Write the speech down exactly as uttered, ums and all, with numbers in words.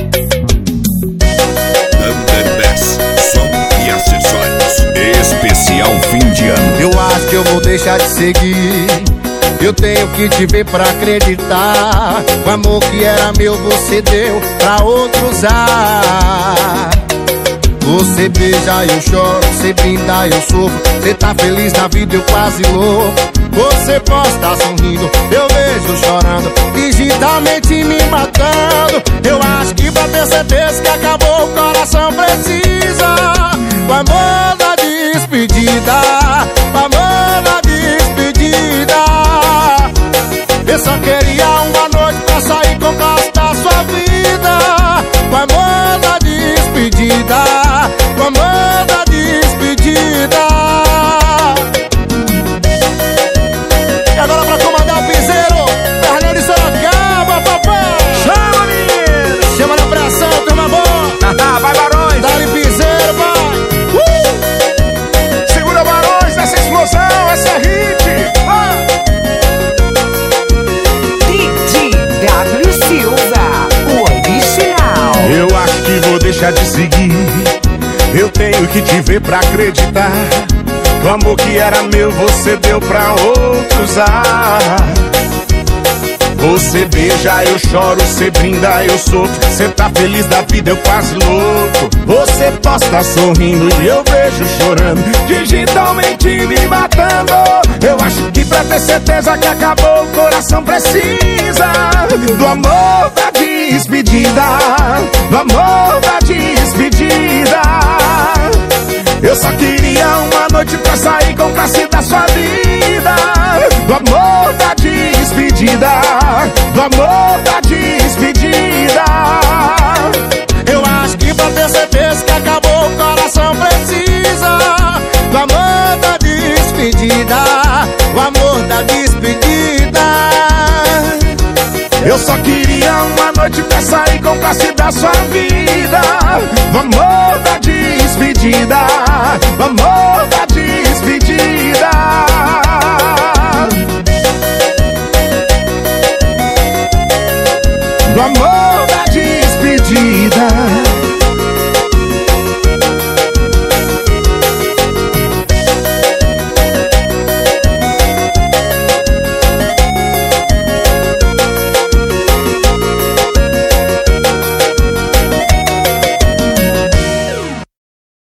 Especial fim de ano. Eu acho que eu vou deixar de seguir. Eu tenho que te ver pra acreditar. O amor que era meu você deu pra outro usar. Você beija, eu choro, você brinda, eu sofro. Você tá feliz na vida, eu quase louco. Você posta sorrindo, eu vejo chorando, digitalmente me matando. Eu acho que pra ter certeza que acabou, o coração precisa o amor da despedida, o amor da despedida. Eu só queria uma noite pra sair com o gosto da sua vida. O amor da despedida, o amor da despedida. E agora pra comandar o piseiro, Fernando de Sorocaba, papai. Chama, menino! Chama na pressão, turma boa. Vai, Barões! Dá-lhe piseiro, vai. Uh! Segura, Barões, nessa explosão, essa é hit! Ah! D J W Silva, o original. Eu acho que vou deixar de seguir. Eu tenho que te ver pra acreditar. O amor que era meu você deu pra outro usar. Você beija, eu choro, você brinda, eu sofro. Você tá feliz da vida, eu quase louco. Você posta sorrindo e eu vejo chorando, digitalmente me matando. Eu acho que pra ter certeza que acabou, o coração precisa do amor da despedida, do amor da despedida. Eu só queria uma noite pra sair com classe da sua vida. Do amor da despedida, do amor da despedida. Eu acho que pra ter certeza que acabou, o coração precisa do amor da despedida, o amor da despedida. Eu só queria uma noite pra sair com classe da sua vida. Do amor da despedida, do amor